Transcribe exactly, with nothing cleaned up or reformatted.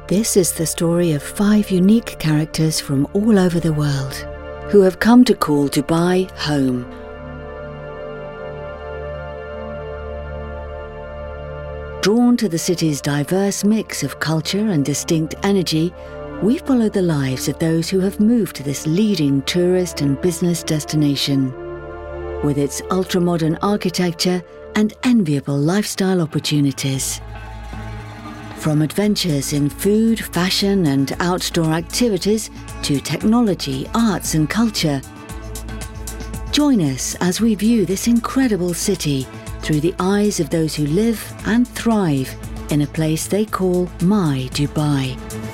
This is the story of five unique characters from all over the world who have come to call Dubai home. Drawn to the city's diverse mix of culture and distinct energy, we follow the lives of those who have moved to this leading tourist and business destination. With its ultra-modern architecture and enviable lifestyle opportunities. From adventures in food, fashion and outdoor activities to technology, arts and culture. Join us as we view this incredible city through the eyes of those who live and thrive in a place they call My Dubai.